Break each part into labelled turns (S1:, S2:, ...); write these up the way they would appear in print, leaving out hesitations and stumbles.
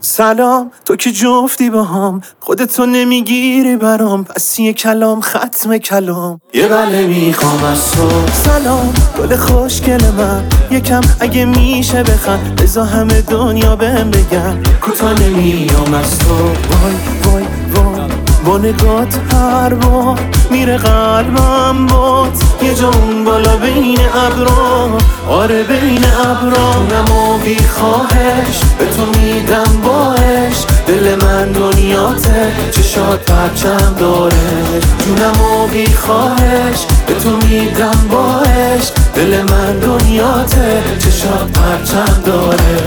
S1: سلام، تو که جفتی با هم، خودتو نمیگیری برام، پس یه کلام ختم کلام. یه بله میخوام از تو. سلام گل خوشگل من، یکم اگه میشه بخند، بذار همه دنیا بهم بگن کوتا نمیام از تو. وای وای وای با نگات هر بار میره قلبم بات، یه جا اون بالا بین ابرا، آره بین ابرا. جونم و بی خواهش به تو میدم باش، دل من دنیاته چشات پرچم داره. جونم و بی خواهش به تو میدم باش، دل من دنیاته چشات پرچم داره.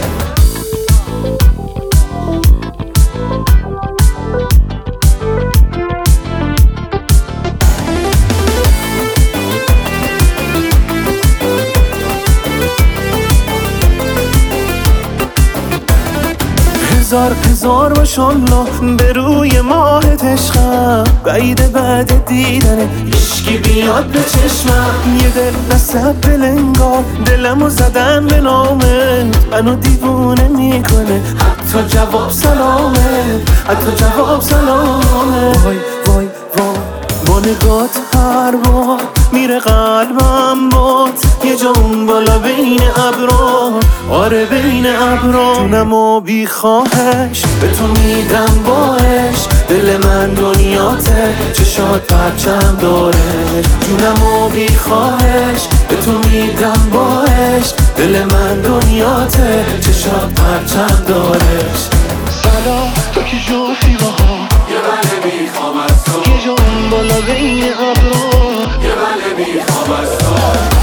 S1: هزار ماشالله به روی ماهت عشقم، بعید بعد دیدنه هیچکی بیاد به چشمم. یه دل نصب بلنگار دلمو زدن به نامت، منو دیوونه میکنه حتی جواب سلامه، حتی جواب سلامه. وای وای وای با نگات هر بار میره قلبم بات، یه جا اون بالا بین ابرا، آره بین ابرا. جونم و بی خواهش به تو میدم باش، دل من دنیاته چشات پرچم داره. جونم و بی خواهش به تو میدم باش، دل من دنیاته چشات پرچم داره. سلام تو که جفتی با هم،
S2: یه بله میخوام از تو.
S1: یه جا اون بالا بین ابرا،
S2: یه بله میخوام از تو.